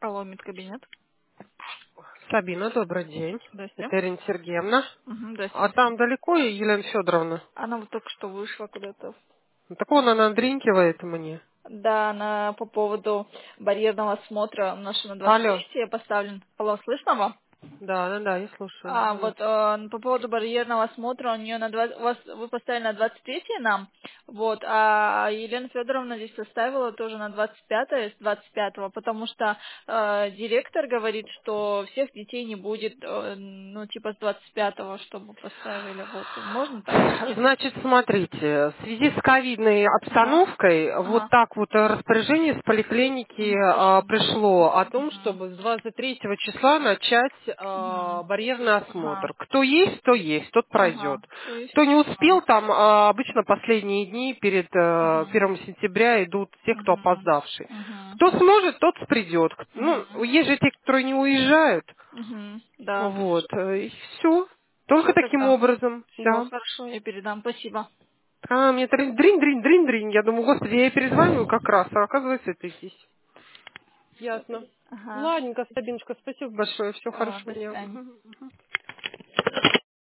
Алло, медкабинет. Сабина, добрый день. Здрасте. Это Ирина Сергеевна. Здрасте. А там далеко Елена Федоровна? Она вот только что вышла куда-то. Ну, так вон она дринкивает мне. Да, она по поводу барьерного осмотра наша на Алло. 23 поставлен. Алло, слышно вас? Да, я слушаю. Вот по поводу барьерного осмотра у нее вы поставили на 23 нам, вот, а Елена Федоровна здесь составила тоже на 25 с 25, потому что директор говорит, что всех детей не будет, ну, типа с 25, чтобы поставили, вот, можно так? Значит, смотрите, в связи с ковидной Ага, обстановкой вот ага, так вот распоряжение с поликлиники пришло. пришло о том, Ага, чтобы с 23 числа начать ага, барьерный ага, осмотр. Кто есть, то есть, тот пройдет. ага, то есть, Кто не ага, успел, там обычно последние дни перед ага, 1 сентября идут те, кто ага, опоздавший. ага, Кто сможет, тот придет. Ну, ага. есть же те, которые не уезжают. Да, Вот, и все. Только все таким тогда. образом, Все да. хорошо, я передам. Спасибо. Мне дринь. Я думаю, господи, я ей перезвоню как раз, а оказывается, ты здесь. Все. Ясно. Ага. Ладненько, Сабиночка, спасибо большое, все О, хорошего до дня. свидания. Мгм.